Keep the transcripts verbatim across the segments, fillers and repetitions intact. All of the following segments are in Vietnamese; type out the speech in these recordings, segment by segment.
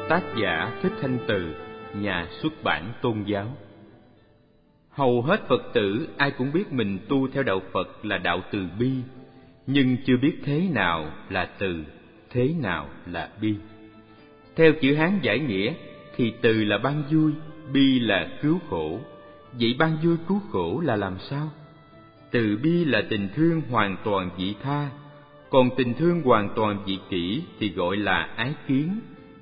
Tác giả Thích Thanh Từ, nhà xuất bản Tôn giáo. Hầu hết Phật tử ai cũng biết mình tu theo đạo Phật là đạo từ bi, nhưng chưa biết thế nào là từ, thế nào là bi. Theo chữ Hán giải nghĩa thì từ là ban vui, bi là cứu khổ. Vậy ban vui cứu khổ là làm sao? Từ bi là tình thương hoàn toàn vị tha, còn tình thương hoàn toàn vị kỷ thì gọi là ái kiến.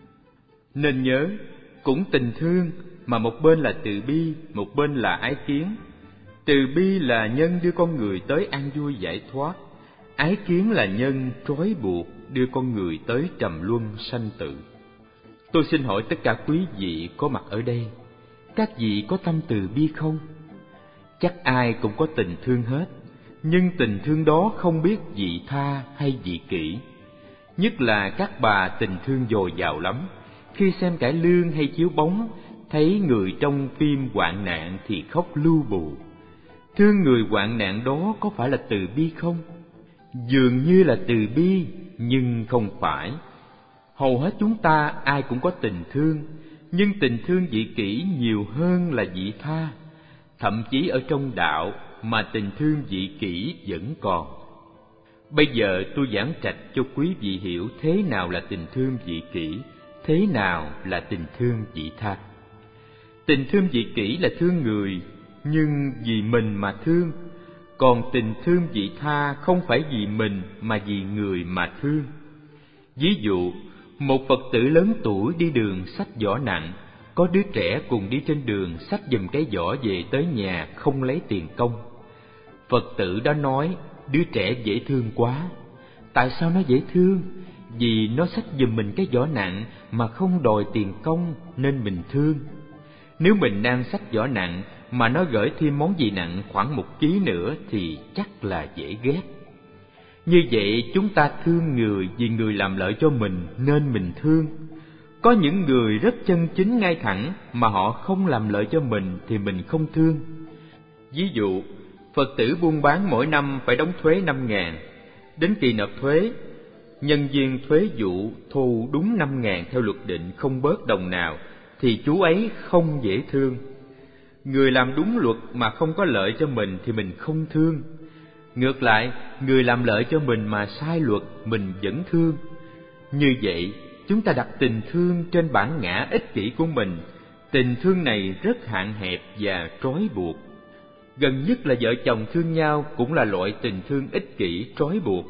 Nên nhớ, cũng tình thương mà một bên là từ bi, một bên là ái kiến. Từ bi là nhân đưa con người tới an vui giải thoát, ái kiến là nhân trói buộc đưa con người tới trầm luân sanh tử. Tôi xin hỏi tất cả quý vị có mặt ở đây, các vị có tâm từ bi không? Chắc ai cũng có tình thương hết, nhưng tình thương đó không biết vị tha hay vị kỷ. Nhất là các bà tình thương dồi dào lắm, khi xem cải lương hay chiếu bóng, thấy người trong phim hoạn nạn thì khóc lu bù. Thương người hoạn nạn đó có phải là từ bi không? Dường như là từ bi, nhưng không phải. Hầu hết chúng ta ai cũng có tình thương, nhưng tình thương vị kỷ nhiều hơn là vị tha. Thậm chí ở trong đạo mà tình thương vị kỷ vẫn còn. Bây giờ tôi giảng trạch cho quý vị hiểu thế nào là tình thương vị kỷ, thế nào là tình thương vị tha. Tình thương vị kỷ là thương người, nhưng vì mình mà thương. Còn tình thương vị tha không phải vì mình mà vì người mà thương. Ví dụ, một Phật tử lớn tuổi đi đường xách giỏ nặng, có đứa trẻ cùng đi trên đường xách giùm cái giỏ về tới nhà không lấy tiền công. Phật tử đó nói, đứa trẻ dễ thương quá. Tại sao nó dễ thương? Vì nó xách giùm mình cái giỏ nặng mà không đòi tiền công nên mình thương. Nếu mình đang xách giỏ nặng mà nó gửi thêm món gì nặng khoảng một ký nữa thì chắc là dễ ghét. Như vậy chúng ta thương người vì người làm lợi cho mình nên mình thương. Có những người rất chân chính ngay thẳng mà họ không làm lợi cho mình thì mình không thương. Ví dụ, Phật tử buôn bán mỗi năm phải đóng thuế năm ngàn. Đến kỳ nộp thuế, nhân viên thuế vụ thu đúng năm ngàn theo luật định không bớt đồng nào, thì chú ấy không dễ thương. Người làm đúng luật mà không có lợi cho mình thì mình không thương. Ngược lại, người làm lợi cho mình mà sai luật mình vẫn thương. Như vậy, chúng ta đặt tình thương trên bản ngã ích kỷ của mình. Tình thương này rất hạn hẹp và trói buộc. Gần nhất là vợ chồng thương nhau cũng là loại tình thương ích kỷ trói buộc.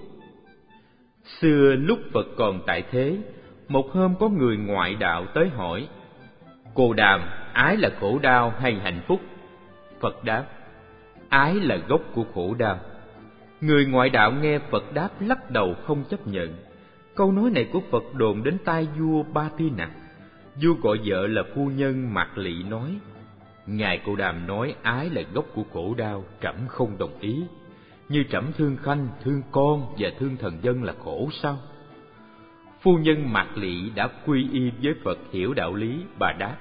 Xưa lúc Phật còn tại thế, một hôm có người ngoại đạo tới hỏi: Cô Đàm, ái là khổ đau hay hạnh phúc? Phật đáp: ái là gốc của khổ đau. Người ngoại đạo nghe Phật đáp lắc đầu không chấp nhận. Câu nói này của Phật đồn đến tai vua Ba Tư Nặc. Vua gọi vợ là phu nhân Mạc Lị nói: Ngài Cô Đàm nói ái là gốc của khổ đau, trẫm không đồng ý. Như trẫm thương khanh, thương con và thương thần dân là khổ sao? Phu nhân Mạc Lị đã quy y với Phật hiểu đạo lý, bà đáp: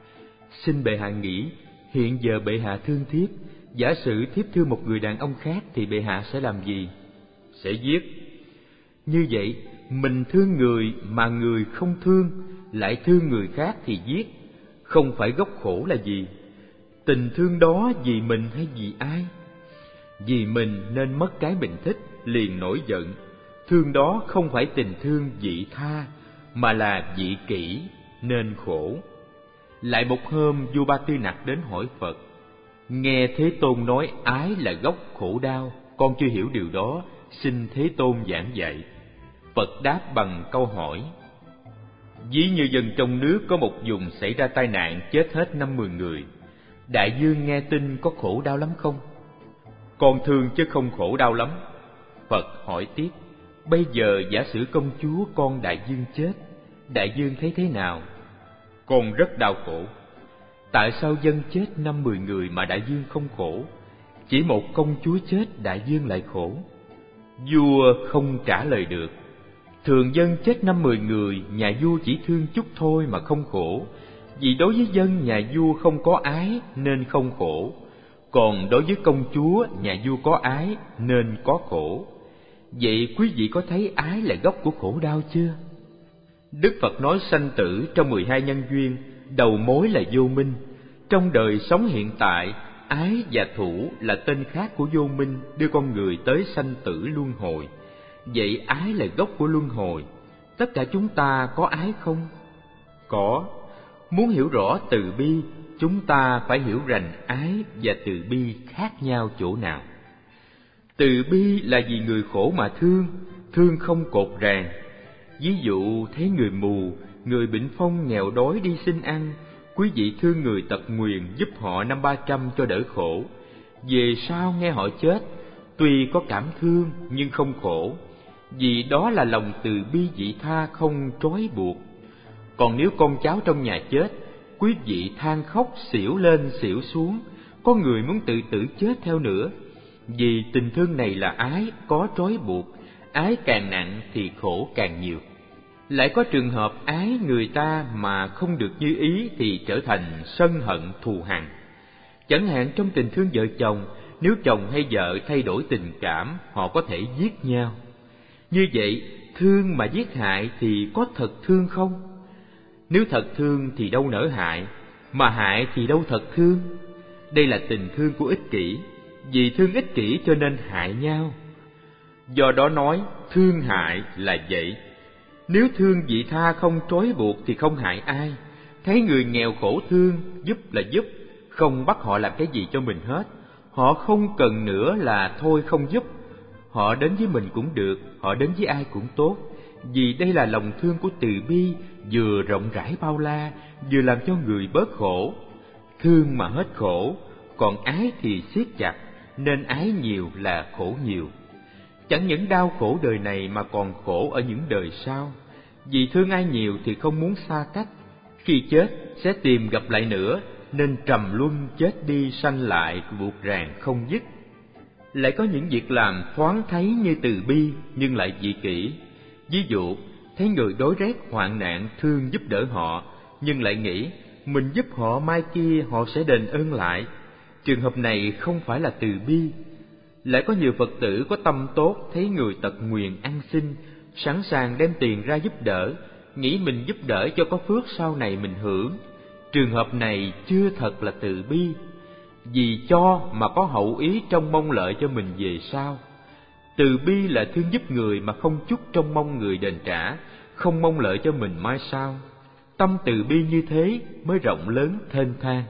Xin bệ hạ nghĩ, hiện giờ bệ hạ thương thiếp, giả sử thiếp thương một người đàn ông khác thì bệ hạ sẽ làm gì? Sẽ giết. Như vậy, mình thương người mà người không thương, lại thương người khác thì giết. Không phải gốc khổ là gì? Tình thương đó vì mình hay vì ai? Vì mình nên mất cái mình thích, liền nổi giận. Thương đó không phải tình thương vị tha, mà là vị kỷ, nên khổ. Lại một hôm, vua Ba Tư Nặc đến hỏi Phật: Nghe Thế Tôn nói ái là gốc khổ đau, con chưa hiểu điều đó, xin Thế Tôn giảng dạy. Phật đáp bằng câu hỏi: Ví như dân trong nước có một vùng xảy ra tai nạn, chết hết năm mười người. Đại vương nghe tin có khổ đau lắm không? Con thương chứ không khổ đau lắm. Phật hỏi tiếp: Bây giờ giả sử công chúa con đại vương chết, đại vương thấy thế nào? Con rất đau khổ. Tại sao dân chết năm mười người mà đại vương không khổ? Chỉ một công chúa chết đại vương lại khổ. Vua không trả lời được. Thường dân chết năm mười người, nhà vua chỉ thương chút thôi mà không khổ. Vì đối với dân nhà vua không có ái nên không khổ. Còn đối với công chúa nhà vua có ái nên có khổ. Vậy quý vị có thấy ái là gốc của khổ đau chưa? Đức Phật nói sanh tử trong mười hai nhân duyên, đầu mối là vô minh. Trong đời sống hiện tại, ái và thủ là tên khác của vô minh, đưa con người tới sanh tử luân hồi. Vậy ái là gốc của luân hồi. Tất cả chúng ta có ái không? Có. Muốn hiểu rõ từ bi, chúng ta phải hiểu rằng ái và từ bi khác nhau chỗ nào. Từ bi là vì người khổ mà thương, thương không cột ràng. Ví dụ thấy người mù, người bệnh phong nghèo đói đi xin ăn, quý vị thương người tật nguyền giúp họ năm ba trăm cho đỡ khổ. Về sau nghe họ chết, tuy có cảm thương nhưng không khổ, vì đó là lòng từ bi vị tha không trói buộc. Còn nếu con cháu trong nhà chết, quý vị than khóc xỉu lên xỉu xuống, có người muốn tự tử chết theo nữa. Vì tình thương này là ái, có trói buộc, ái càng nặng thì khổ càng nhiều. Lại có trường hợp ái người ta mà không được như ý thì trở thành sân hận thù hằn. Chẳng hạn trong tình thương vợ chồng, nếu chồng hay vợ thay đổi tình cảm, họ có thể giết nhau. Như vậy, thương mà giết hại thì có thật thương không? Nếu thật thương thì đâu nỡ hại, mà hại thì đâu thật thương. Đây là tình thương của ích kỷ, vì thương ích kỷ cho nên hại nhau. Do đó nói, thương hại là vậy. Nếu thương vị tha không trói buộc thì không hại ai. Thấy người nghèo khổ thương, giúp là giúp, không bắt họ làm cái gì cho mình hết. Họ không cần nữa là thôi không giúp. Họ đến với mình cũng được, họ đến với ai cũng tốt. Vì đây là lòng thương của từ bi, vừa rộng rãi bao la, vừa làm cho người bớt khổ. Thương mà hết khổ, còn ái thì siết chặt, nên ái nhiều là khổ nhiều. Chẳng những đau khổ đời này mà còn khổ ở những đời sau. Vì thương ai nhiều thì không muốn xa cách, khi chết sẽ tìm gặp lại nữa, nên trầm luân chết đi sanh lại buộc ràng không dứt. Lại có những việc làm thoáng thấy như từ bi nhưng lại dị kỷ. Ví dụ, thấy người đói rét hoạn nạn thương giúp đỡ họ, nhưng lại nghĩ mình giúp họ mai kia họ sẽ đền ơn lại. Trường hợp này không phải là từ bi. Lại có nhiều Phật tử có tâm tốt, thấy người tật nguyền ăn xin, sẵn sàng đem tiền ra giúp đỡ, nghĩ mình giúp đỡ cho có phước sau này mình hưởng. Trường hợp này chưa thật là từ bi, vì cho mà có hậu ý trong mong lợi cho mình về sau. Từ bi là thương giúp người mà không chút trông mong người đền trả, không mong lợi cho mình mai sau. Tâm từ bi như thế mới rộng lớn thênh thang.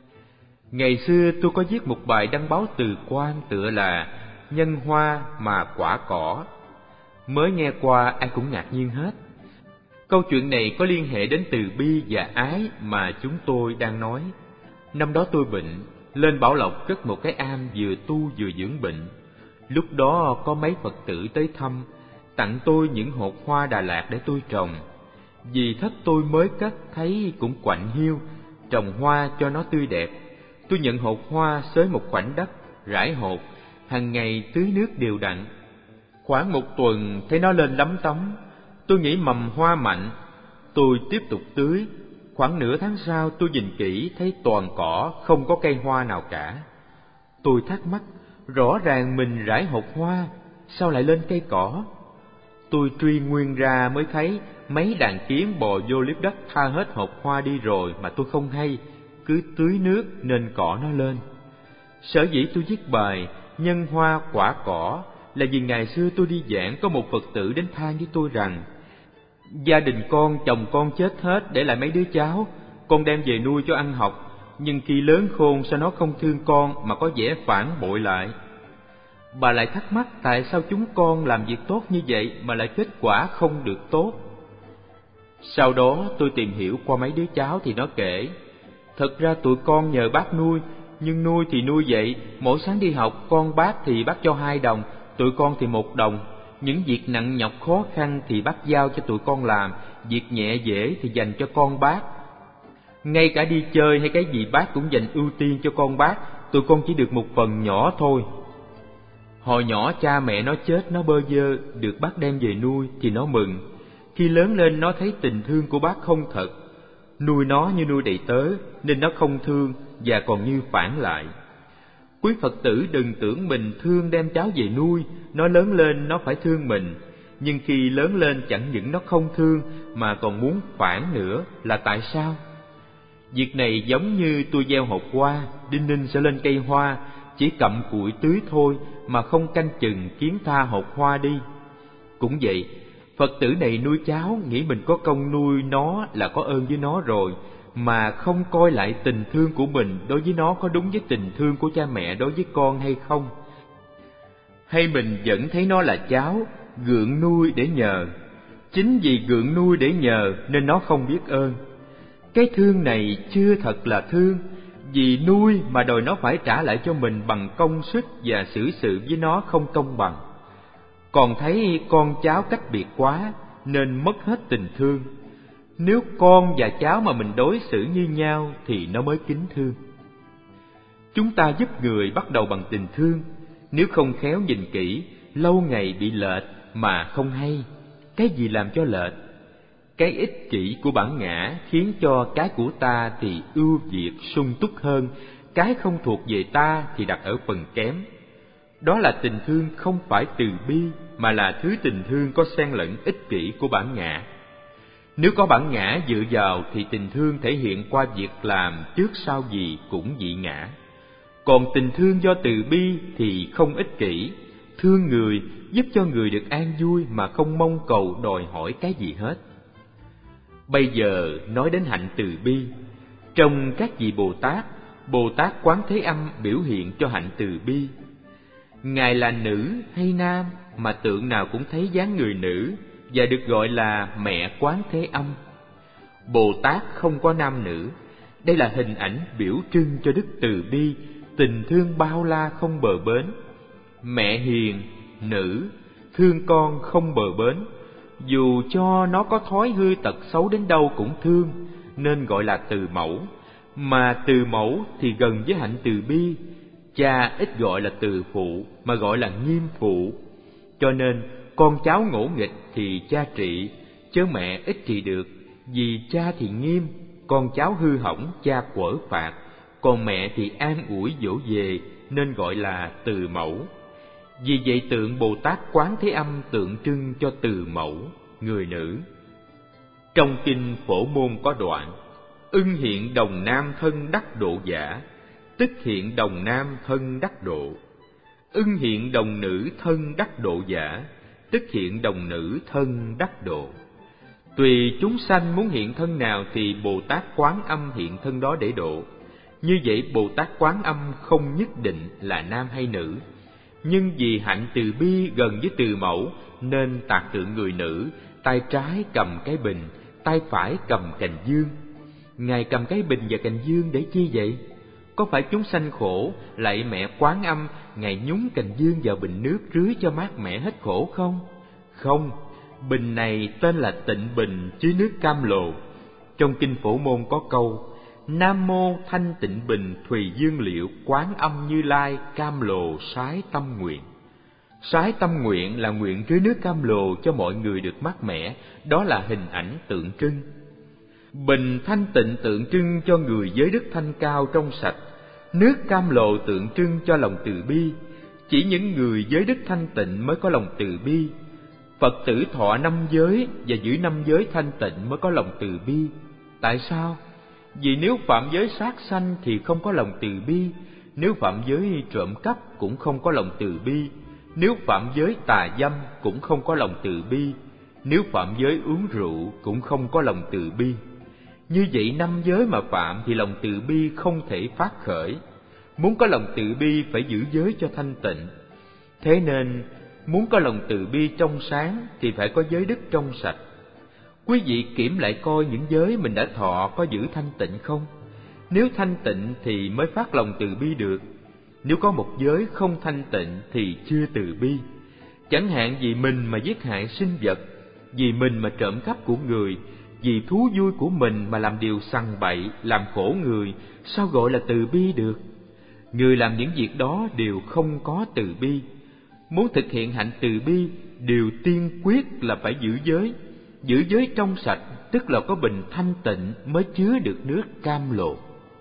Ngày xưa tôi có viết một bài đăng báo Từ Quan tựa là Nhân hoa mà quả cỏ. Mới nghe qua ai cũng ngạc nhiên hết. Câu chuyện này có liên hệ đến từ bi và ái mà chúng tôi đang nói. Năm đó tôi bệnh, lên Bảo Lộc cất một cái am vừa tu vừa dưỡng bệnh. Lúc đó có mấy Phật tử tới thăm, tặng tôi những hột hoa Đà Lạt để tôi trồng. Vì thất tôi mới cất thấy cũng quạnh hiu, trồng hoa cho nó tươi đẹp. Tôi nhận hột hoa xới một khoảnh đất, rải hột, hàng ngày tưới nước đều đặn. Khoảng một tuần thấy nó lên lắm tấm, tôi nghĩ mầm hoa mạnh, tôi tiếp tục tưới. Khoảng nửa tháng sau tôi nhìn kỹ thấy toàn cỏ, không có cây hoa nào cả. Tôi thắc mắc, rõ ràng mình rải hột hoa, sao lại lên cây cỏ? Tôi truy nguyên ra mới thấy mấy đàn kiến bò vô liếp đất tha hết hột hoa đi rồi mà tôi không hay, cứ tưới nước nên cỏ nó lên. Sở dĩ tôi viết bài Nhân hoa quả cỏ là vì ngày xưa tôi đi giảng có một Phật tử đến than với tôi rằng gia đình con, chồng con chết hết để lại mấy đứa cháu, con đem về nuôi cho ăn học, nhưng khi lớn khôn sao nó không thương con mà có vẻ phản bội lại. Bà lại thắc mắc tại sao chúng con làm việc tốt như vậy mà lại kết quả không được tốt. Sau đó tôi tìm hiểu qua mấy đứa cháu thì nó kể, thật ra tụi con nhờ bác nuôi, nhưng nuôi thì nuôi vậy, mỗi sáng đi học con bác thì bác cho hai đồng, tụi con thì một đồng. Những việc nặng nhọc khó khăn thì bác giao cho tụi con làm, việc nhẹ dễ thì dành cho con bác. Ngay cả đi chơi hay cái gì bác cũng dành ưu tiên cho con bác, tụi con chỉ được một phần nhỏ thôi. Hồi nhỏ cha mẹ nó chết nó bơ vơ, được bác đem về nuôi thì nó mừng. Khi lớn lên nó thấy tình thương của bác không thật, nuôi nó như nuôi đầy tớ nên nó không thương và còn như phản lại. Quý Phật tử đừng tưởng mình thương đem cháu về nuôi, nó lớn lên nó phải thương mình. nhưng khi lớn lên chẳng những nó không thương mà còn muốn phản nữa, là tại sao? Việc này giống như tôi gieo hột hoa, đinh ninh sẽ lên cây hoa, chỉ cặm cụi tưới thôi mà không canh chừng kiến tha hột hoa đi. Cũng vậy, Phật tử này nuôi cháu nghĩ mình có công nuôi nó là có ơn với nó rồi, mà không coi lại tình thương của mình đối với nó có đúng với tình thương của cha mẹ đối với con hay không. Hay mình vẫn thấy nó là cháu, gượng nuôi để nhờ. Chính vì gượng nuôi để nhờ nên nó không biết ơn. Cái thương này chưa thật là thương, vì nuôi mà đòi nó phải trả lại cho mình bằng công sức và xử sự với nó không công bằng. Còn thấy con cháu cách biệt quá nên mất hết tình thương. Nếu con và cháu mà mình đối xử như nhau thì nó mới kính thương. Chúng ta giúp người bắt đầu bằng tình thương, nếu không khéo nhìn kỹ, lâu ngày bị lệch mà không hay. Cái gì làm cho lệch? Cái ích kỷ của bản ngã khiến cho cái của ta thì ưu việt sung túc hơn, cái không thuộc về ta thì đặt ở phần kém. Đó là tình thương không phải từ bi, mà là thứ tình thương có xen lẫn ích kỷ của bản ngã. Nếu có bản ngã dựa vào thì tình thương thể hiện qua việc làm trước sau gì cũng dị ngã. Còn tình thương do từ bi thì không ích kỷ, thương người, giúp cho người được an vui mà không mong cầu đòi hỏi cái gì hết. Bây giờ nói đến hạnh từ bi. Trong các vị Bồ Tát, Bồ Tát Quán Thế Âm biểu hiện cho hạnh từ bi. Ngài là nữ hay nam mà tượng nào cũng thấy dáng người nữ, và được gọi là mẹ Quán Thế Âm. Bồ Tát không có nam nữ. Đây là hình ảnh biểu trưng cho đức từ bi, tình thương bao la không bờ bến. Mẹ hiền, nữ, thương con không bờ bến, dù cho nó có thói hư tật xấu đến đâu cũng thương, nên gọi là từ mẫu. Mà từ mẫu thì gần với hạnh từ bi. Cha ít gọi là từ phụ mà gọi là nghiêm phụ. Cho nên con cháu ngỗ nghịch thì cha trị, chứ mẹ ít trị được, vì cha thì nghiêm, con cháu hư hỏng cha quở phạt, còn mẹ thì an ủi dỗ về, nên gọi là từ mẫu. Vì vậy tượng Bồ Tát Quán Thế Âm tượng trưng cho từ mẫu, người nữ. Trong kinh Phổ Môn có đoạn: ưng hiện đồng nam thân đắc độ giả, tức hiện đồng nam thân đắc độ. Ưng hiện đồng nữ thân đắc độ giả, tức hiện đồng nữ thân đắc độ. Tùy chúng sanh muốn hiện thân nào thì Bồ Tát Quán Âm hiện thân đó để độ. Như vậy Bồ Tát Quán Âm không nhất định là nam hay nữ, nhưng vì hạnh từ bi gần với từ mẫu nên tạc tượng người nữ, tay trái cầm cái bình, tay phải cầm cành dương. Ngài cầm cái bình và cành dương để chi vậy? Có phải chúng sanh khổ, lạy mẹ Quán Âm, Ngài nhúng cành dương vào bình nước rưới cho mát mẻ hết khổ không? Không, bình này tên là Tịnh Bình chứa nước cam lồ. Trong kinh Phổ Môn có câu: Nam mô Thanh Tịnh Bình Thùy Dương Liệu Quán Âm Như Lai cam lồ sái tâm nguyện. Sái tâm nguyện là nguyện rưới nước cam lồ cho mọi người được mát mẻ, đó là hình ảnh tượng trưng. Bình thanh tịnh tượng trưng cho người giới đức thanh cao trong sạch, nước cam lồ tượng trưng cho lòng từ bi. Chỉ những người giới đức thanh tịnh mới có lòng từ bi. Phật tử thọ năm giới và giữ năm giới thanh tịnh mới có lòng từ bi. Tại sao? Vì nếu phạm giới sát sanh thì không có lòng từ bi, nếu phạm giới trộm cắp cũng không có lòng từ bi, nếu phạm giới tà dâm cũng không có lòng từ bi, nếu phạm giới uống rượu cũng không có lòng từ bi. Như vậy năm giới mà phạm thì lòng từ bi không thể phát khởi. Muốn có lòng từ bi phải giữ giới cho thanh tịnh. Thế nên muốn có lòng từ bi trong sáng thì phải có giới đức trong sạch. Quý vị kiểm lại coi những giới mình đã thọ có giữ thanh tịnh không? Nếu thanh tịnh thì mới phát lòng từ bi được. Nếu có một giới không thanh tịnh thì chưa từ bi. Chẳng hạn vì mình mà giết hại sinh vật, vì mình mà trộm cắp của người, vì thú vui của mình mà làm điều sằng bậy, làm khổ người, sao gọi là từ bi được? Người làm những việc đó đều không có từ bi. Muốn thực hiện hạnh từ bi, điều tiên quyết là phải giữ giới. Giữ giới trong sạch, tức là có bình thanh tịnh mới chứa được nước cam lồ.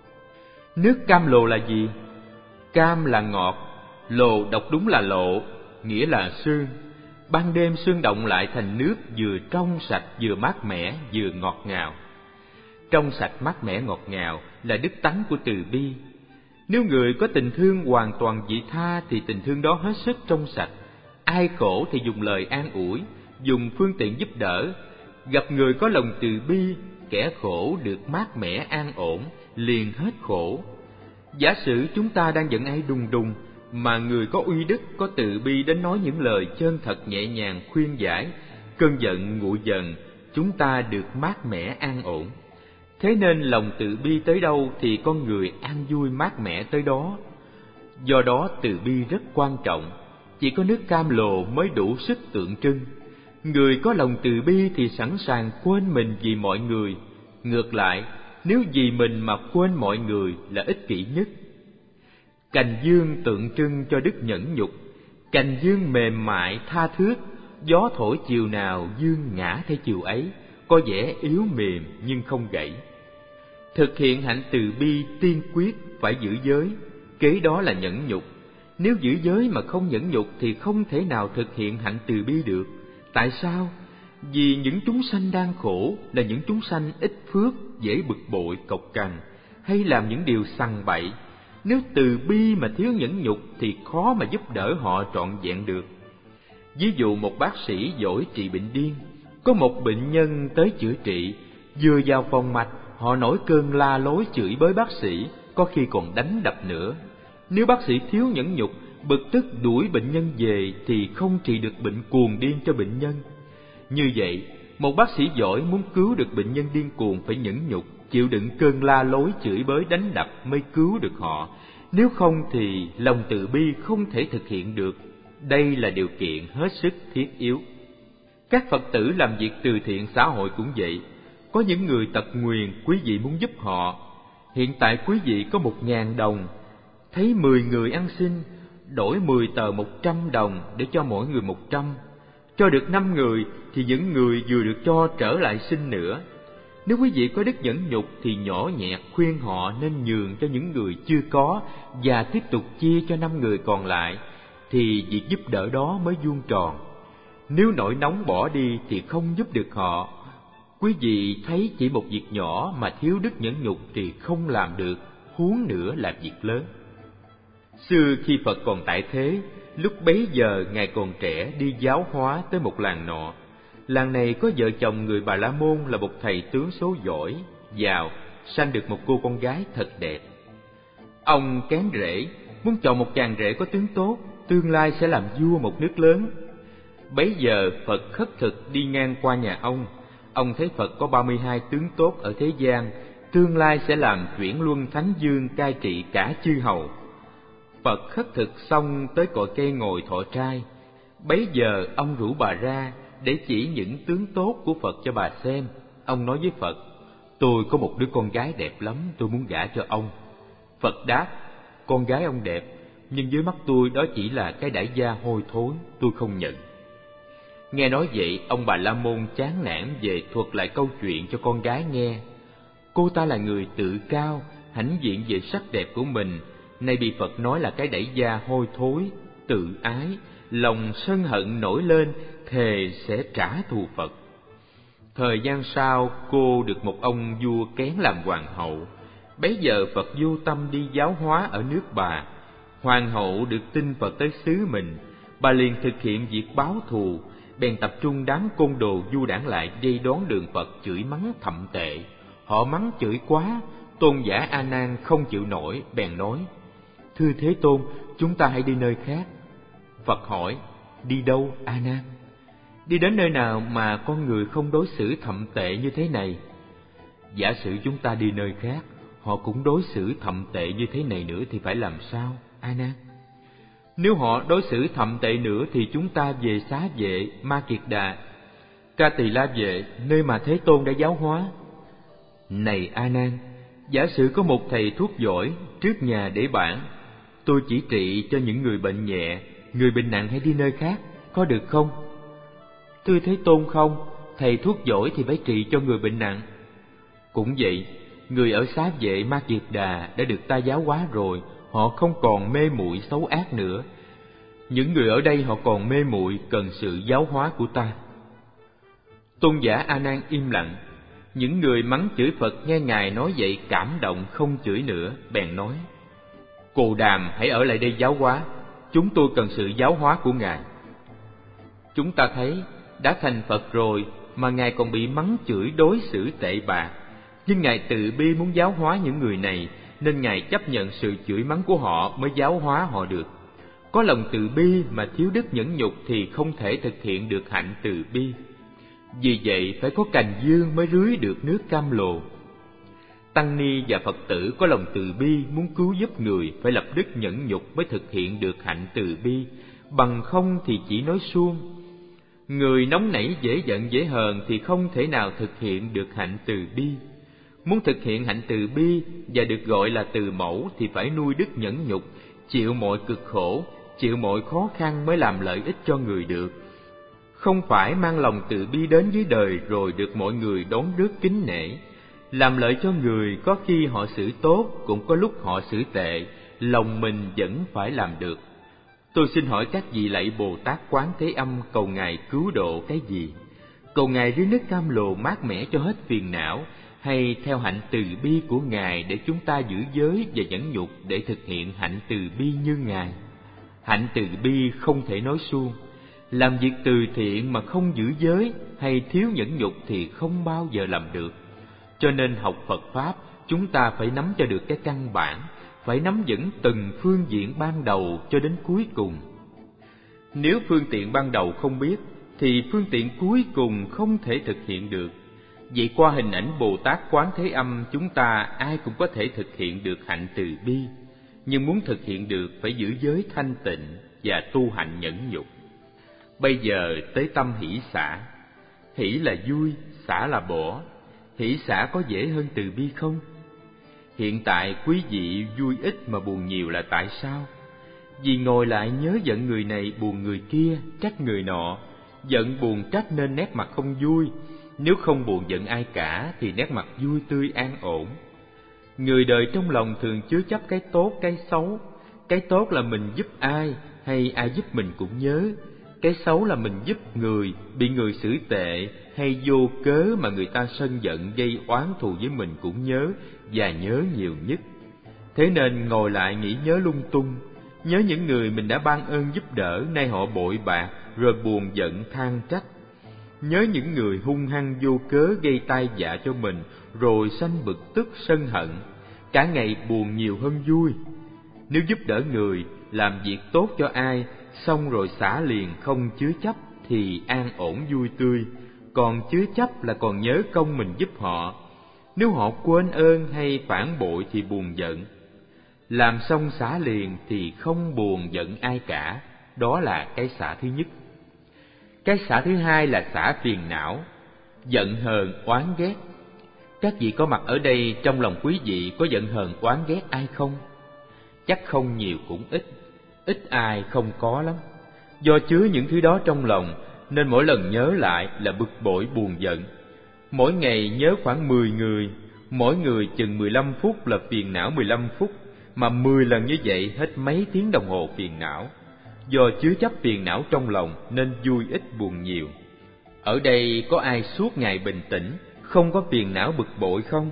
Nước cam lồ là gì? Cam là ngọt, lồ đọc đúng là lộ, nghĩa là sương. ban đêm sương động lại thành nước vừa trong sạch vừa mát mẻ vừa ngọt ngào. Trong sạch mát mẻ ngọt ngào là đức tánh của từ bi. Nếu người có tình thương hoàn toàn vị tha thì tình thương đó hết sức trong sạch. Ai khổ thì dùng lời an ủi, dùng phương tiện giúp đỡ. Gặp người có lòng từ bi, kẻ khổ được mát mẻ an ổn, liền hết khổ. Giả sử chúng ta đang giận ai đùng đùng, mà người có uy đức, có từ bi đến nói những lời chân thật nhẹ nhàng khuyên giải, cơn giận nguội dần, chúng ta được mát mẻ an ổn. Thế nên lòng từ bi tới đâu thì con người an vui mát mẻ tới đó. Do đó từ bi rất quan trọng, chỉ có nước cam lồ mới đủ sức tượng trưng. Người có lòng từ bi thì sẵn sàng quên mình vì mọi người. Ngược lại, nếu vì mình mà quên mọi người là ích kỷ nhất. Cành dương tượng trưng cho đức nhẫn nhục. Cành dương mềm mại tha thướt, gió thổi chiều nào dương ngã theo chiều ấy, có vẻ yếu mềm nhưng không gãy. Thực hiện hạnh từ bi tiên quyết phải giữ giới, kế đó là nhẫn nhục. Nếu giữ giới mà không nhẫn nhục thì không thể nào thực hiện hạnh từ bi được. Tại sao? Vì những chúng sanh đang khổ là những chúng sanh ít phước, dễ bực bội, cộc cằn, hay làm những điều sằng bậy. Nếu từ bi mà thiếu nhẫn nhục thì khó mà giúp đỡ họ trọn vẹn được. Ví dụ một bác sĩ giỏi trị bệnh điên, có một bệnh nhân tới chữa trị, vừa vào phòng mạch, họ nổi cơn la lối chửi bới bác sĩ, có khi còn đánh đập nữa. Nếu bác sĩ thiếu nhẫn nhục, bực tức đuổi bệnh nhân về thì không trị được bệnh cuồng điên cho bệnh nhân. Như vậy, một bác sĩ giỏi muốn cứu được bệnh nhân điên cuồng phải nhẫn nhục, chịu đựng cơn la lối chửi bới đánh đập mới cứu được họ. Nếu không thì lòng từ bi không thể thực hiện được. Đây là điều kiện hết sức thiết yếu. Các Phật tử làm việc từ thiện xã hội cũng vậy. Có những người tật nguyền, quý vị muốn giúp họ. Hiện tại quý vị có một ngàn đồng, thấy mười người ăn xin, đổi mười tờ một trăm đồng để cho mỗi người một trăm. Cho được năm người thì những người vừa được cho trở lại xin nữa. Nếu quý vị có đức nhẫn nhục thì nhỏ nhẹ khuyên họ nên nhường cho những người chưa có và tiếp tục chia cho năm người còn lại, thì việc giúp đỡ đó mới vuông tròn. Nếu nổi nóng bỏ đi thì không giúp được họ. Quý vị thấy chỉ một việc nhỏ mà thiếu đức nhẫn nhục thì không làm được, huống nữa là việc lớn. Xưa khi Phật còn tại thế, lúc bấy giờ Ngài còn trẻ đi giáo hóa tới một làng nọ. Làng này có vợ chồng người Bà La Môn là một thầy tướng số giỏi, giàu, sanh được một cô con gái thật đẹp. Ông kén rể, muốn chọn một chàng rể có tướng tốt, tương lai sẽ làm vua một nước lớn. Bấy giờ Phật khất thực đi ngang qua nhà ông. Ông thấy Phật có ba mươi hai tướng tốt ở thế gian, tương lai sẽ làm chuyển luân thánh dương cai trị cả chư hầu. Phật khất thực xong tới cội cây ngồi thọ trai. Bấy giờ ông rủ bà ra để chỉ những tướng tốt của Phật cho bà xem. Ông nói với Phật: "Tôi có một đứa con gái đẹp lắm, tôi muốn gả cho ông." Phật đáp: "Con gái ông đẹp, nhưng dưới mắt tôi đó chỉ là cái đãi gia hôi thối, tôi không nhận." Nghe nói vậy, ông Bà La Môn chán nản về thuật lại câu chuyện cho con gái nghe. Cô ta là người tự cao, hãnh diện về sắc đẹp của mình, nay bị Phật nói là cái đãi gia hôi thối, tự ái, lòng sân hận nổi lên, thề sẽ trả thù Phật. Thời gian sau, cô được một ông vua kén làm hoàng hậu. Bấy giờ Phật vô tâm đi giáo hóa ở nước bà. Hoàng hậu được tin Phật tới xứ mình, bà liền thực hiện việc báo thù, bèn tập trung đám côn đồ du đảng lại vây đón đường Phật chửi mắng thậm tệ. Họ mắng chửi quá, tôn giả A Nan không chịu nổi, bèn nói: "Thưa Thế Tôn, chúng ta hãy đi nơi khác." Phật hỏi: "Đi đâu, A Nan?" "Đi đến nơi nào mà con người không đối xử thậm tệ như thế này?" "Giả sử chúng ta đi nơi khác, họ cũng đối xử thậm tệ như thế này nữa thì phải làm sao, A Nan?" "Nếu họ đối xử thậm tệ nữa thì chúng ta về Xá Vệ, Ma Kiệt Đà, Ca Tỳ La Vệ, nơi mà Thế Tôn đã giáo hóa." "Này A Nan, giả sử có một thầy thuốc giỏi trước nhà để bản, tôi chỉ trị cho những người bệnh nhẹ, người bệnh nặng hãy đi nơi khác, có được không?" "Thưa Thế Tôn, không, thầy thuốc giỏi thì phải trị cho người bệnh nặng." "Cũng vậy, người ở Xá Vệ Ma Kiệt Đà đã được ta giáo hóa rồi, họ không còn mê muội xấu ác nữa. những người ở đây họ còn mê muội cần sự giáo hóa của ta. Tôn giả A Nan im lặng. Những người mắng chửi Phật nghe Ngài nói vậy cảm động không chửi nữa, bèn nói: Cồ Đàm hãy ở lại đây giáo hóa, chúng tôi cần sự giáo hóa của Ngài. Chúng ta thấy đã thành Phật rồi mà Ngài còn bị mắng chửi đối xử tệ bạc, nhưng Ngài từ bi muốn giáo hóa những người này, nên Ngài chấp nhận sự chửi mắng của họ mới giáo hóa họ được. Có lòng từ bi mà thiếu đức nhẫn nhục thì không thể thực hiện được hạnh từ bi. Vì vậy phải có cành dương mới rưới được nước cam lồ. Tăng ni và Phật tử có lòng từ bi muốn cứu giúp người phải lập đức nhẫn nhục mới thực hiện được hạnh từ bi, bằng không thì chỉ nói suông. Người nóng nảy dễ giận dễ hờn thì không thể nào thực hiện được hạnh từ bi. Muốn thực hiện hạnh từ bi và được gọi là từ mẫu thì phải nuôi đức nhẫn nhục, chịu mọi cực khổ, chịu mọi khó khăn mới làm lợi ích cho người được. Không phải mang lòng từ bi đến với đời rồi được mọi người đón rước kính nể. Làm lợi cho người có khi họ xử tốt, cũng có lúc họ xử tệ, lòng mình vẫn phải làm được. Tôi xin hỏi các vị lạy Bồ Tát Quán Thế Âm cầu Ngài cứu độ cái gì? Cầu Ngài rưới nước cam lồ mát mẻ cho hết phiền não, hay theo hạnh từ bi của Ngài để chúng ta giữ giới và nhẫn nhục để thực hiện hạnh từ bi như Ngài? Hạnh từ bi không thể nói suông. Làm việc từ thiện mà không giữ giới hay thiếu nhẫn nhục thì không bao giờ làm được. Cho nên học Phật Pháp, chúng ta phải nắm cho được cái căn bản, phải nắm vững từng phương diện ban đầu cho đến cuối cùng. Nếu phương tiện ban đầu không biết, thì phương tiện cuối cùng không thể thực hiện được. Vậy qua hình ảnh Bồ Tát Quán Thế Âm, chúng ta ai cũng có thể thực hiện được hạnh từ bi. Nhưng muốn thực hiện được phải giữ giới thanh tịnh và tu hành nhẫn nhục. Bây giờ tới tâm hỷ xả. Hỷ là vui, xả là bỏ. Hỷ xả có dễ hơn từ bi không? Hiện tại quý vị vui ít mà buồn nhiều là tại sao? Vì ngồi lại nhớ giận người này buồn người kia, trách người nọ. Giận buồn trách nên nét mặt không vui. Nếu không buồn giận ai cả thì nét mặt vui tươi an ổn. Người đời trong lòng thường chứa chấp cái tốt cái xấu. Cái tốt là mình giúp ai hay ai giúp mình cũng nhớ. Cái xấu là mình giúp người, bị người xử tệ hay vô cớ mà người ta sân giận gây oán thù với mình cũng nhớ và nhớ nhiều nhất. Thế nên ngồi lại nghĩ nhớ lung tung, nhớ những người mình đã ban ơn giúp đỡ nay họ bội bạc rồi buồn giận than trách. Nhớ những người hung hăng vô cớ gây tai vạ cho mình rồi sanh bực tức sân hận, cả ngày buồn nhiều hơn vui. Nếu giúp đỡ người, làm việc tốt cho ai, xong rồi xả liền không chứa chấp thì an ổn vui tươi, còn chứa chấp là còn nhớ công mình giúp họ. Nếu họ quên ơn hay phản bội thì buồn giận. Làm xong xả liền thì không buồn giận ai cả, đó là cái xả thứ nhất. Cái xả thứ hai là xả phiền não, giận hờn oán ghét. Các vị có mặt ở đây, trong lòng quý vị có giận hờn oán ghét ai không? Chắc không nhiều cũng ít, ít ai không có lắm. Do chứa những thứ đó trong lòng nên mỗi lần nhớ lại là bực bội buồn giận. Mỗi ngày nhớ khoảng mười người, mỗi người chừng mười lăm phút là phiền não mười lăm phút, mà mười lần như vậy hết mấy tiếng đồng hồ phiền não. Do chứa chấp phiền não trong lòng nên vui ít buồn nhiều. Ở đây có ai suốt ngày bình tĩnh, không có phiền não bực bội không?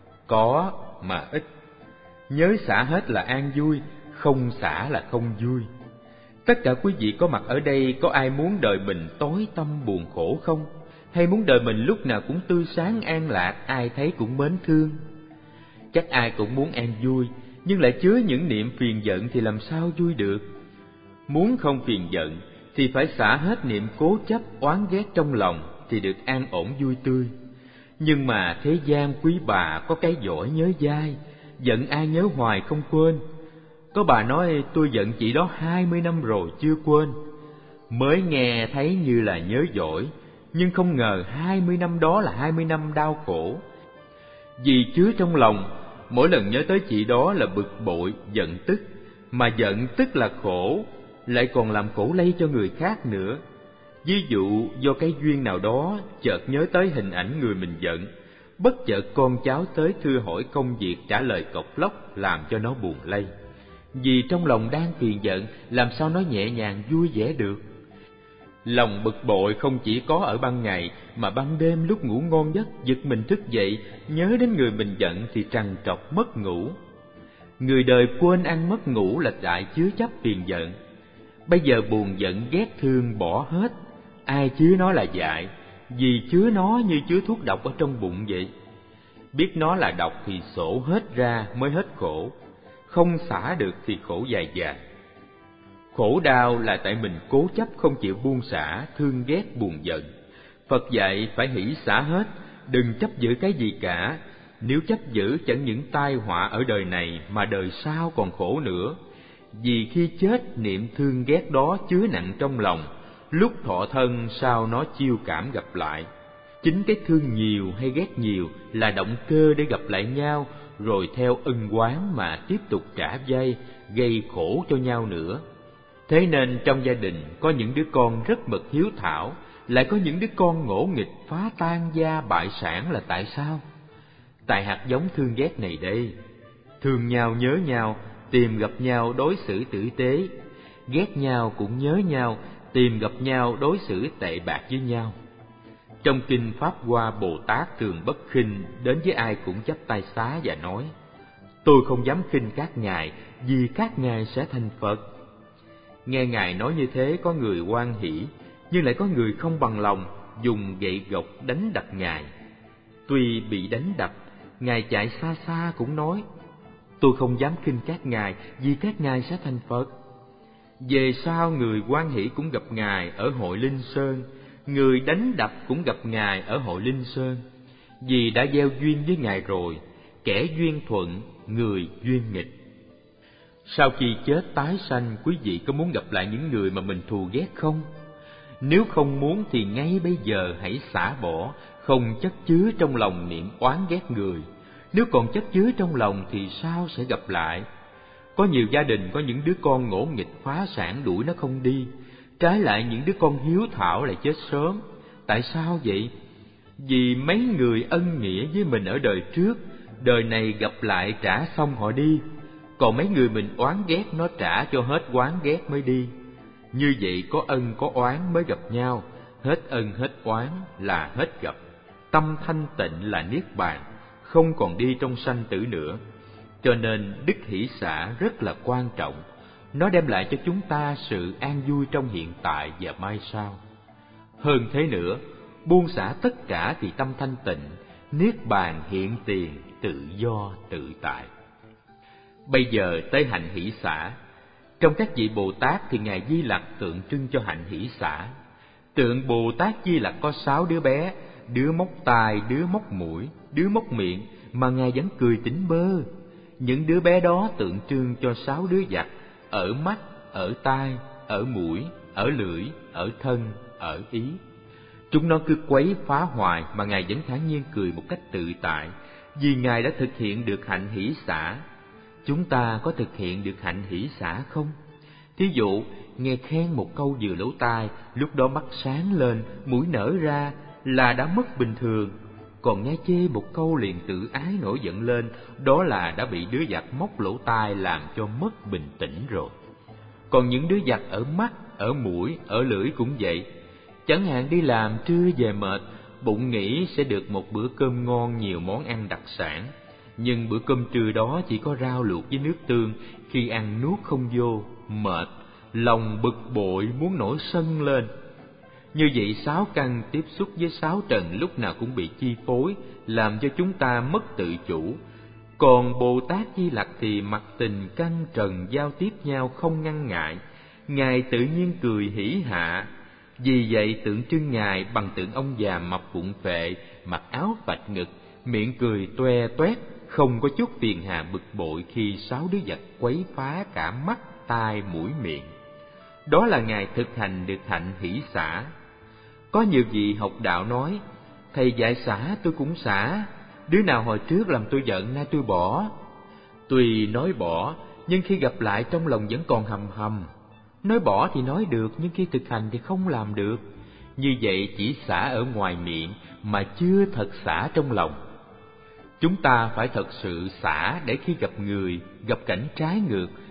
Có, mà ít. Nhớ xả hết là an vui, không xả là không vui. Tất cả quý vị có mặt ở đây có ai muốn đời mình tối tăm buồn khổ không? Hay muốn đời mình lúc nào cũng tươi sáng an lạc, ai thấy cũng mến thương? Chắc ai cũng muốn an vui, nhưng lại chứa những niệm phiền giận thì làm sao vui được? Muốn không phiền giận thì phải xả hết niệm cố chấp oán ghét trong lòng thì được an ổn vui tươi. Nhưng mà thế gian quý bà có cái giỏi nhớ dai, giận ai nhớ hoài không quên. Có bà nói tôi giận chị đó hai mươi năm rồi chưa quên. Mới nghe thấy như là nhớ giỏi, nhưng không ngờ hai mươi năm đó là hai mươi năm đau khổ. Vì chứa trong lòng, mỗi lần nhớ tới chị đó là bực bội, giận tức. Mà giận tức là khổ, lại còn làm khổ lây cho người khác nữa. Ví dụ do cái duyên nào đó chợt nhớ tới hình ảnh người mình giận, bất chợt con cháu tới thưa hỏi công việc trả lời cộc lốc làm cho nó buồn lây. Vì trong lòng đang phiền giận, làm sao nói nhẹ nhàng vui vẻ được. Lòng bực bội không chỉ có ở ban ngày, mà ban đêm lúc ngủ ngon giấc, giật mình thức dậy, nhớ đến người mình giận thì trằn trọc mất ngủ. Người đời quên ăn mất ngủ là tại chứa chấp phiền giận. Bây giờ buồn giận ghét thương bỏ hết, ai chứa nó là dại, vì chứa nó như chứa thuốc độc ở trong bụng vậy. Biết nó là độc thì sổ hết ra mới hết khổ, không xả được thì khổ dài dài. Khổ đau là tại mình cố chấp không chịu buông xả, thương ghét buồn giận. Phật dạy phải hỷ xả hết, đừng chấp giữ cái gì cả. Nếu chấp giữ chẳng những tai họa ở đời này mà đời sau còn khổ nữa. Vì khi chết niệm thương ghét đó chứa nặng trong lòng, lúc thọ thân sao nó chiêu cảm gặp lại. Chính cái thương nhiều hay ghét nhiều là động cơ để gặp lại nhau, rồi theo ân oán mà tiếp tục trả vay, gây khổ cho nhau nữa. Thế nên trong gia đình có những đứa con rất bậc hiếu thảo, lại có những đứa con ngỗ nghịch phá tan gia bại sản là tại sao? Tại hạt giống thương ghét này đây. Thương nhau nhớ nhau, tìm gặp nhau đối xử tử tế. Ghét nhau cũng nhớ nhau, tìm gặp nhau đối xử tệ bạc với nhau. Trong kinh Pháp Hoa Bồ Tát thường bất khinh, đến với ai cũng chắp tay xá và nói: tôi không dám khinh các ngài, vì các ngài sẽ thành Phật. Nghe ngài nói như thế, có người hoan hỉ, nhưng lại có người không bằng lòng, dùng gậy gộc đánh đập ngài. Tuy bị đánh đập, ngài chạy xa xa cũng nói: tôi không dám khinh các ngài, vì các ngài sẽ thành Phật. Về sau người hoan hỷ cũng gặp ngài ở hội Linh Sơn, người đánh đập cũng gặp ngài ở hội Linh Sơn. Vì đã gieo duyên với ngài rồi, kẻ duyên thuận, người duyên nghịch. Sau khi chết tái sanh, quý vị có muốn gặp lại những người mà mình thù ghét không? Nếu không muốn thì ngay bây giờ hãy xả bỏ, không chất chứa trong lòng niệm oán ghét người. Nếu còn chất chứa trong lòng thì sao sẽ gặp lại? Có nhiều gia đình có những đứa con ngỗ nghịch phá sản đuổi nó không đi, trái lại những đứa con hiếu thảo lại chết sớm. Tại sao vậy? Vì mấy người ân nghĩa với mình ở đời trước, đời này gặp lại trả xong họ đi. Còn mấy người mình oán ghét nó trả cho hết oán ghét mới đi. Như vậy có ân có oán mới gặp nhau, hết ân hết oán là hết gặp. Tâm thanh tịnh là niết bàn, không còn đi trong sanh tử nữa. Cho nên đức hỷ xả rất là quan trọng. Nó đem lại cho chúng ta sự an vui trong hiện tại và mai sau. Hơn thế nữa, buông xả tất cả thì tâm thanh tịnh, niết bàn hiện tiền, tự do tự tại. Bây giờ tới hạnh hỷ xả. Trong các vị Bồ Tát thì Ngài Di Lặc tượng trưng cho hạnh hỷ xả. Tượng Bồ Tát Di Lặc có sáu đứa bé, đứa móc tai, đứa móc mũi, đứa móc miệng, mà Ngài vẫn cười tỉnh bơ. Những đứa bé đó tượng trưng cho sáu đứa giặc, ở mắt, ở tai, ở mũi, ở lưỡi, ở thân, ở ý. Chúng nó cứ quấy phá hoài mà Ngài vẫn thản nhiên cười một cách tự tại, vì Ngài đã thực hiện được hạnh hỷ xả. Chúng ta có thực hiện được hạnh hỷ xả không? Thí dụ, nghe khen một câu vừa lỗ tai, lúc đó mắt sáng lên, mũi nở ra là đã mất bình thường. Còn nghe chê một câu liền tự ái nổi giận lên, đó là đã bị đứa giặc móc lỗ tai làm cho mất bình tĩnh rồi. Còn những đứa giặc ở mắt, ở mũi, ở lưỡi cũng vậy. Chẳng hạn đi làm trưa về mệt, bụng nghĩ sẽ được một bữa cơm ngon nhiều món ăn đặc sản, nhưng bữa cơm trưa đó chỉ có rau luộc với nước tương, khi ăn nuốt không vô, mệt, lòng bực bội muốn nổi sân lên. Như vậy sáu căn tiếp xúc với sáu trần lúc nào cũng bị chi phối, làm cho chúng ta mất tự chủ. Còn Bồ Tát Di Lặc thì mặc tình căn trần giao tiếp nhau không ngăn ngại, Ngài tự nhiên cười hỉ hạ. Vì vậy tượng trưng Ngài bằng tượng ông già mập bụng phệ, mặc áo vạch ngực, miệng cười toe toét, không có chút phiền hà bực bội khi sáu đứa giặc quấy phá cả mắt, tai, mũi, miệng. Đó là Ngài thực hành được hạnh hỷ xả. Có nhiều vị học đạo nói: thầy dạy xả tôi cũng xả, đứa nào hồi trước làm tôi giận nay tôi bỏ. Tuy nói bỏ, nhưng khi gặp lại trong lòng vẫn còn hầm hầm. Nói bỏ thì nói được, nhưng khi thực hành thì không làm được. Như vậy chỉ xả ở ngoài miệng mà chưa thật xả trong lòng. Chúng ta phải thật sự xả để khi gặp người, gặp cảnh trái ngược,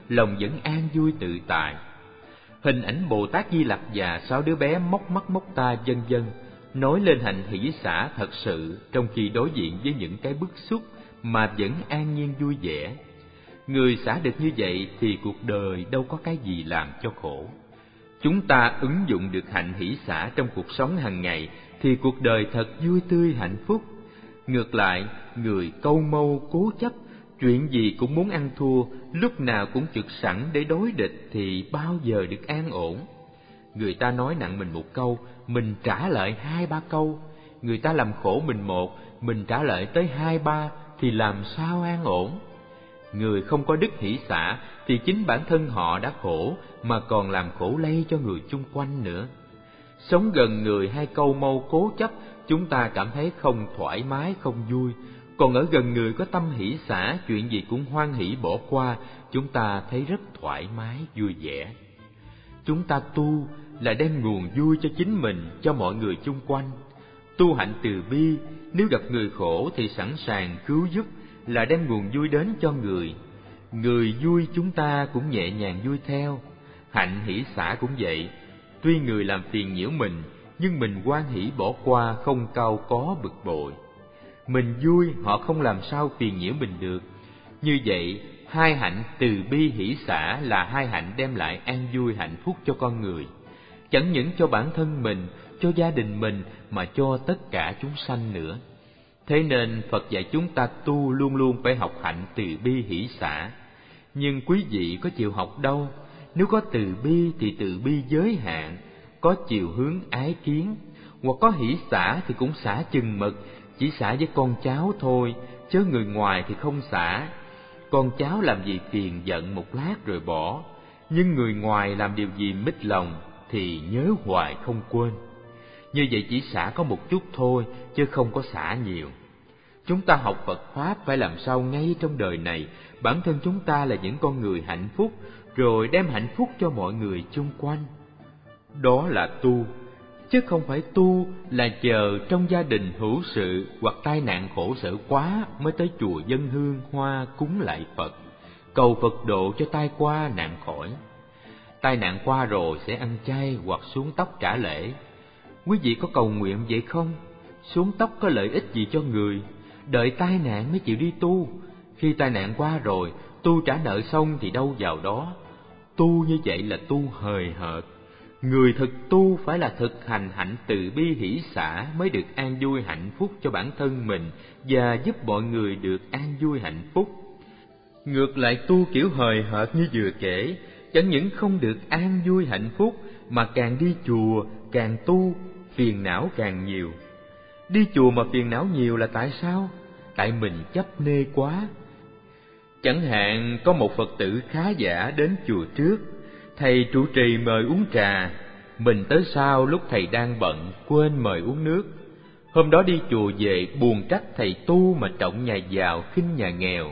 lòng vẫn an vui tự tại. Hình ảnh Bồ Tát Di Lặc và sáu đứa bé móc mắt móc tai vân vân nói lên hạnh hỷ xả thật sự, trong khi đối diện với những cái bức xúc mà vẫn an nhiên vui vẻ. Người xả được như vậy thì cuộc đời đâu có cái gì làm cho khổ. Chúng ta ứng dụng được hạnh hỷ xả trong cuộc sống hàng ngày thì cuộc đời thật vui tươi hạnh phúc. Ngược lại, người câu mâu cố chấp, chuyện gì cũng muốn ăn thua, lúc nào cũng trực sẵn để đối địch thì bao giờ được an ổn. Người ta nói nặng mình một câu, mình trả lại hai ba câu. Người ta làm khổ mình một, mình trả lại tới hai ba thì làm sao an ổn. Người không có đức hỷ xả thì chính bản thân họ đã khổ mà còn làm khổ lây cho người chung quanh nữa. Sống gần người hay câu mâu cố chấp, chúng ta cảm thấy không thoải mái, không vui. Còn ở gần người có tâm hỷ xả, chuyện gì cũng hoan hỷ bỏ qua, chúng ta thấy rất thoải mái, vui vẻ. Chúng ta tu là đem nguồn vui cho chính mình, cho mọi người chung quanh. Tu hạnh từ bi, nếu gặp người khổ thì sẵn sàng cứu giúp, là đem nguồn vui đến cho người. Người vui chúng ta cũng nhẹ nhàng vui theo. Hạnh hỷ xả cũng vậy. Tuy người làm phiền nhiễu mình, nhưng mình hoan hỷ bỏ qua, không cau có bực bội. Mình vui, họ không làm sao phiền nhiễu mình được. Như vậy, hai hạnh từ bi hỷ xả là hai hạnh đem lại an vui hạnh phúc cho con người. Chẳng những cho bản thân mình, cho gia đình mình, mà cho tất cả chúng sanh nữa. Thế nên Phật dạy chúng ta tu luôn luôn phải học hạnh từ bi hỷ xả. Nhưng quý vị có chịu học đâu. Nếu có từ bi thì từ bi giới hạn, có chiều hướng ái kiến. Hoặc có hỷ xả thì cũng xả chừng mực, chỉ xả với con cháu thôi, chớ người ngoài thì không xả. Con cháu làm gì phiền giận một lát rồi bỏ, nhưng người ngoài làm điều gì mít lòng thì nhớ hoài không quên. Như vậy chỉ xả có một chút thôi, chứ không có xả nhiều. Chúng ta học Phật Pháp phải làm sao ngay trong đời này, bản thân chúng ta là những con người hạnh phúc, rồi đem hạnh phúc cho mọi người chung quanh. Đó là tu, chứ không phải tu là chờ trong gia đình hữu sự hoặc tai nạn khổ sở quá mới tới chùa dâng hương hoa cúng lại Phật, cầu Phật độ cho tai qua nạn khỏi. Tai nạn qua rồi sẽ ăn chay hoặc xuống tóc trả lễ. Quý vị có cầu nguyện vậy không? Xuống tóc có lợi ích gì cho người? Đợi tai nạn mới chịu đi tu. Khi tai nạn qua rồi, tu trả nợ xong thì đâu vào đó. Tu như vậy là tu hời hợt. Người thực tu phải là thực hành hạnh từ bi hỷ xả mới được an vui hạnh phúc cho bản thân mình và giúp mọi người được an vui hạnh phúc. Ngược lại tu kiểu hời hợt như vừa kể, chẳng những không được an vui hạnh phúc mà càng đi chùa, càng tu, phiền não càng nhiều. Đi chùa mà phiền não nhiều là tại sao? Tại mình chấp nê quá. Chẳng hạn có một Phật tử khá giả đến chùa trước, thầy trụ trì mời uống trà, mình tới sau lúc thầy đang bận quên mời uống nước. Hôm đó đi chùa về buồn trách thầy tu mà trọng nhà giàu khinh nhà nghèo.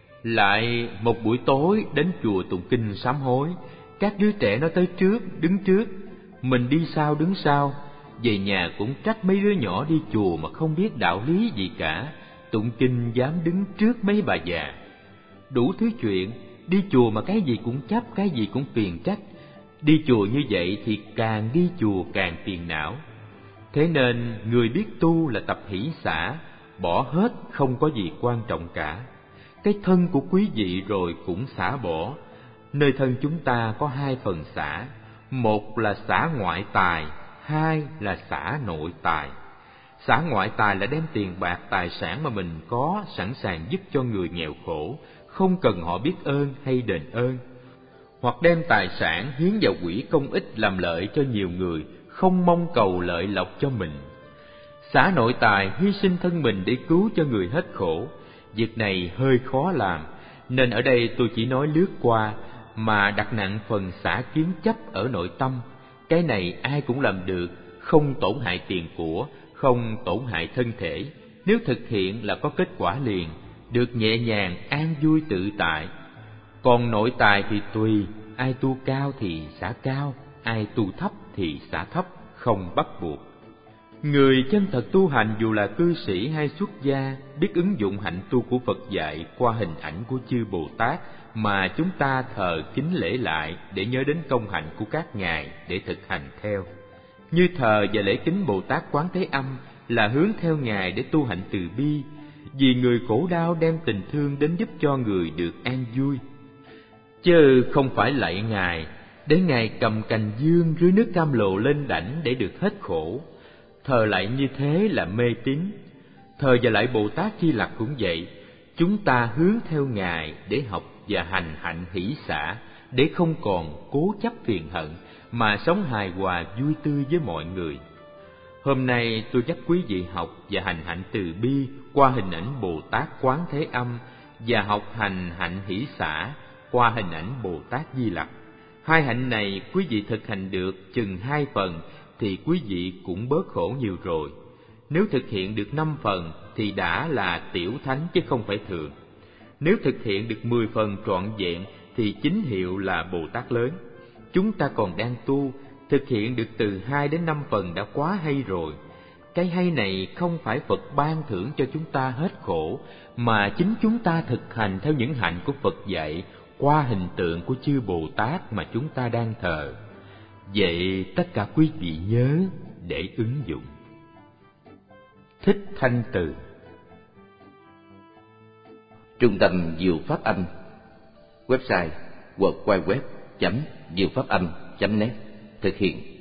Lại một buổi tối đến chùa tụng kinh sám hối, các đứa trẻ nó tới trước đứng trước, mình đi sau đứng sau. Về nhà cũng trách mấy đứa nhỏ đi chùa mà không biết đạo lý gì cả, tụng kinh dám đứng trước mấy bà già. Đủ thứ chuyện, đi chùa mà cái gì cũng chấp, cái gì cũng phiền trách. Đi chùa như vậy thì càng đi chùa càng phiền não. Thế nên người biết tu là tập hỷ xả, bỏ hết không có gì quan trọng cả. Cái thân của quý vị rồi cũng xả bỏ. Nơi thân chúng ta có hai phần xả, một là xả ngoại tài, hai là xả nội tài. Xả ngoại tài là đem tiền bạc tài sản mà mình có sẵn sàng giúp cho người nghèo khổ, không cần họ biết ơn hay đền ơn. Hoặc đem tài sản hiến vào quỹ công ích làm lợi cho nhiều người, không mong cầu lợi lộc cho mình. Xả nội tài hy sinh thân mình để cứu cho người hết khổ. Việc này hơi khó làm, nên ở đây tôi chỉ nói lướt qua, mà đặt nặng phần xả kiến chấp ở nội tâm. Cái này ai cũng làm được, không tổn hại tiền của, không tổn hại thân thể. Nếu thực hiện là có kết quả liền, được nhẹ nhàng, an vui tự tại. Còn nội tài thì tùy, ai tu cao thì xả cao, ai tu thấp thì xả thấp, không bắt buộc. Người chân thật tu hành dù là cư sĩ hay xuất gia, biết ứng dụng hạnh tu của Phật dạy qua hình ảnh của chư Bồ Tát mà chúng ta thờ kính lễ lại để nhớ đến công hạnh của các ngài để thực hành theo. Như thờ và lễ kính Bồ Tát Quán Thế Âm là hướng theo ngài để tu hạnh từ bi, vì người khổ đau đem tình thương đến giúp cho người được an vui. Chứ không phải lạy ngài để ngài cầm cành dương rưới nước cam lộ lên đảnh để được hết khổ. Thờ lạy như thế là mê tín. Thờ và lạy Bồ Tát Di Lặc cũng vậy, chúng ta hướng theo ngài để học và hành hạnh hỷ xả, để không còn cố chấp phiền hận mà sống hài hòa vui tươi với mọi người. Hôm nay tôi dắt quý vị học và hành hạnh từ bi qua hình ảnh Bồ Tát Quán Thế Âm và học hành hạnh hỷ xả qua hình ảnh Bồ Tát Di Lặc. Hai hạnh này quý vị thực hành được chừng hai phần thì quý vị cũng bớt khổ nhiều rồi. Nếu thực hiện được năm phần thì đã là tiểu thánh chứ không phải thường. Nếu thực hiện được mười phần trọn vẹn thì chính hiệu là Bồ Tát lớn. Chúng ta còn đang tu, thực hiện được từ hai đến năm phần đã quá hay rồi. Cái hay này không phải Phật ban thưởng cho chúng ta hết khổ, mà chính chúng ta thực hành theo những hạnh của Phật dạy qua hình tượng của chư Bồ Tát mà chúng ta đang thờ. Vậy tất cả quý vị nhớ để ứng dụng. Thích Thanh Từ. Trung tâm Diệu Pháp Âm. Website w w w chấm diệu pháp âm chấm net. Thực hiện